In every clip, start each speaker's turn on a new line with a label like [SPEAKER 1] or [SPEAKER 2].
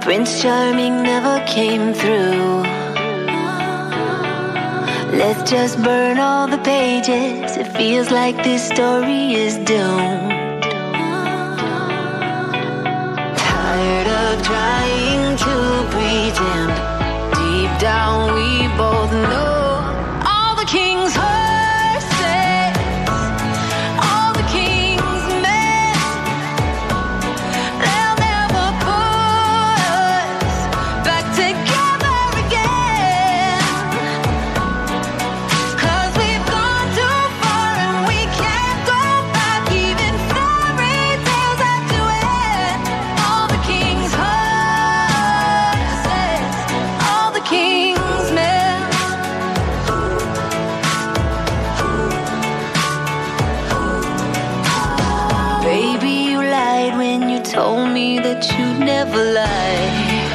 [SPEAKER 1] Prince Charming never came through. Let's just burn all the pages. It feels like this story is doomed. Tired of trying to pretend. Deep down we both know all the king's horses, all the king's men, they'll never put us back together again. 'Cause we've gone too far and we can't go back. Even fairy tales have to end. All the king's horses, all the king's men. Baby, you lied when you told me that you'd never lie.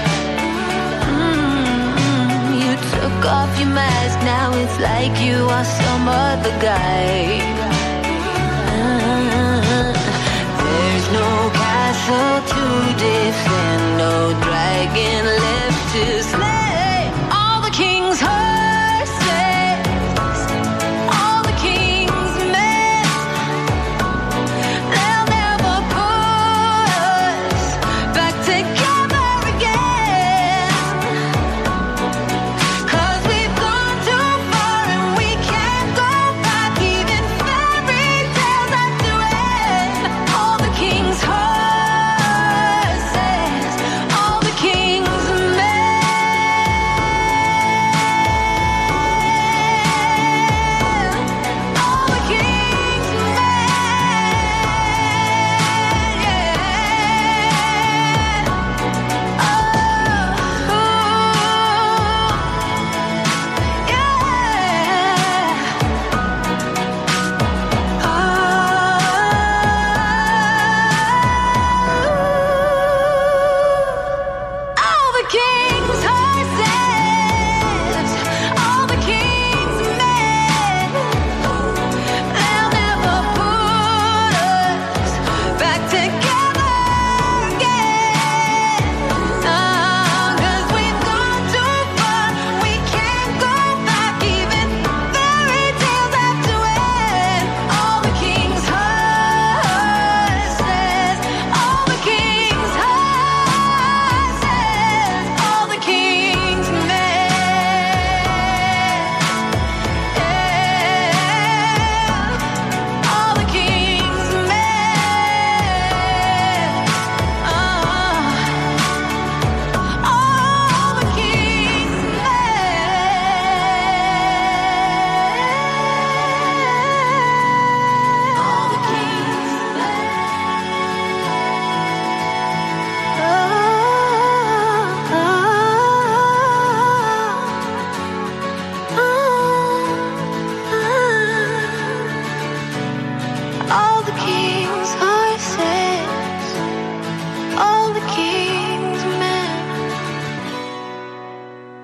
[SPEAKER 1] You took off your mask, now it's like you are some other guy. There's no castle to defend.